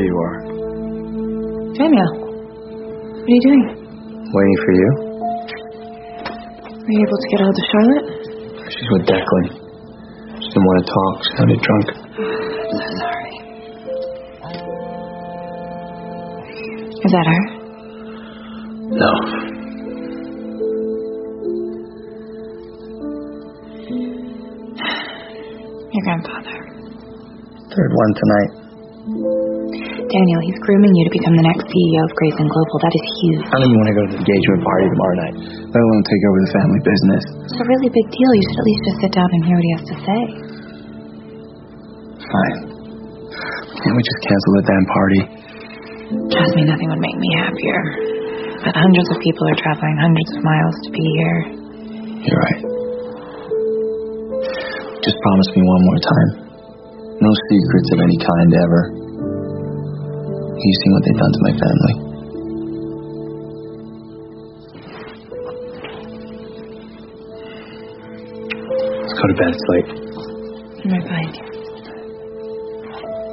you are. Daniel, what are you doing? Waiting for you. Were you able to get a hold of Charlotte? She's with Declan. She didn't want to talk. She sounded drunk. I'm so sorry. Is that her? No. Your grandfather. Third one tonight. Daniel, he's grooming you to become the next CEO of Grayson Global. That is huge. I don't even want to go to the engagement party tomorrow night, let alone take over the family business. It's a really big deal. You should at least just sit down and hear what he has to say. Fine. Can't we just cancel the damn party? Trust me, nothing would make me happier. But hundreds of people are traveling hundreds of miles to be here. You're right. Just promise me one more time. No secrets of any kind ever. You've seen what they've done to my family. Let's go to bed. It's late. All right, bye.